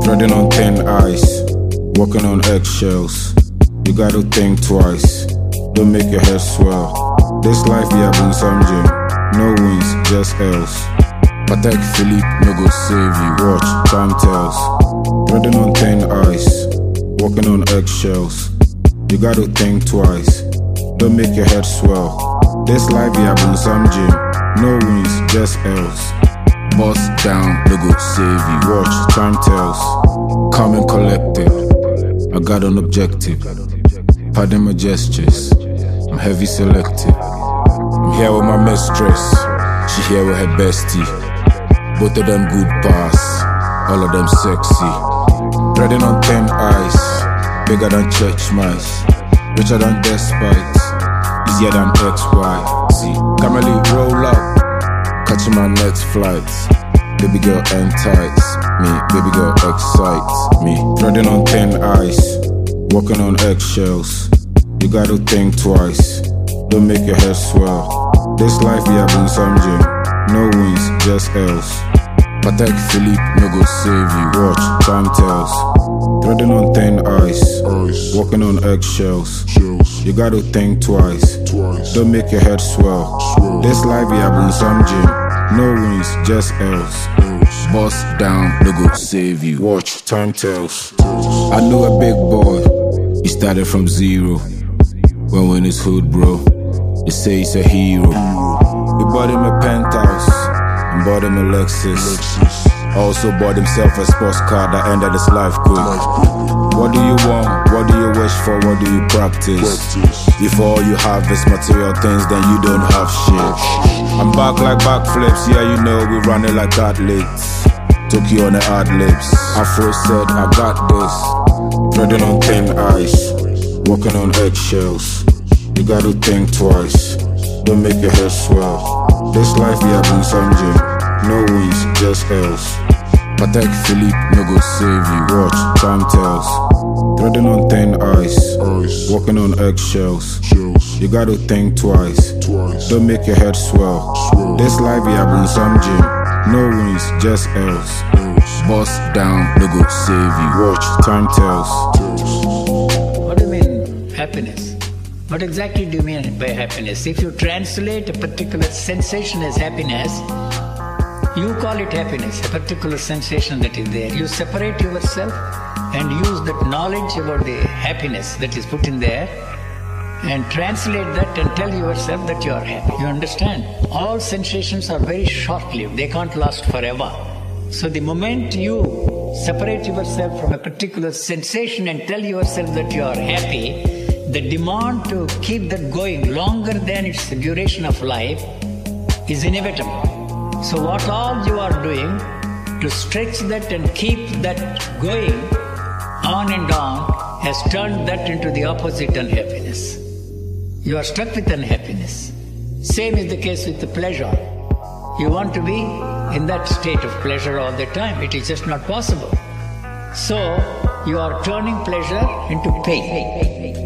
treading on thin ice, walking on eggshells. You gotta think twice, don't make your head swell. This life we have been some gym, no wins, just L's. Patek Philippe no go save you, watch, time tells. Treading on thin ice, walking on eggshells. You gotta think twice, don't make your head swell. This life we have been some gym, no wins, just L's. Bust down, no go save you, watch, time tells. Calm and collected, I got an objective. Pardon my gestures, I'm heavy selective. I'm here with my mistress, she here with her bestie. Both of them good pass, all of them sexy. Treading on thin ice, bigger than church mice. Richer than despite, easier than XY. Camely roll up, catching my next flight. Baby girl entice me, baby girl excites me. Treading on thin ice, walking on eggshells. You gotta think twice, don't make your head swell. This life we have been some gym, no wins, just L's. Patek Philippe no go save you, watch, time tells. Treading on thin ice, walking on eggshells. You gotta think twice, don't make your head swell. This life we have been some gym, no wins, just L's. Bust down, no go save you, watch, time tells. I knew a big boy, he started from zero. When we're in his hood, bro, they say he's a hero. He bought him a penthouse and bought him a Lexus. Also bought himself a sports car that ended his life quick. What do you want? What do you wish for? What do you practice? If all you have is material things, then you don't have shit. I'm back like backflips, yeah, you know we run it like athletes. Took you on the ad-libs. Afro said, I got this. Treading on thin ice, walking on eggshells. You gotta think twice, don't make your head swell. This life we have been some gym, no wins, just L's. Patek Philippe no go save you, watch, time tells. Treading on thin ice, walking on eggshells. You gotta think twice, don't make your head swell. This life we have been some gym, no wins, just L's. Bust down, no go save you, watch, time tells. What do you mean, happiness? What exactly do you mean by happiness? If you translate a particular sensation as happiness, you call it happiness, a particular sensation that is there. You separate yourself and use that knowledge about the happiness that is put in there and translate that and tell yourself that you are happy. You understand? All sensations are very short-lived. They can't last forever. So the moment you separate yourself from a particular sensation and tell yourself that you are happy, the demand to keep that going longer than its duration of life is inevitable. So what all you are doing to stretch that and keep that going on and on has turned that into the opposite unhappiness. You are stuck with unhappiness. Same is the case with the pleasure. You want to be in that state of pleasure all the time. It is just not possible. So you are turning pleasure into pain.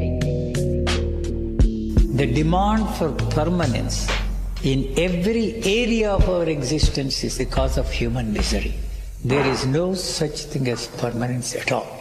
The demand for permanence in every area of our existence is the cause of human misery. There is no such thing as permanence at all.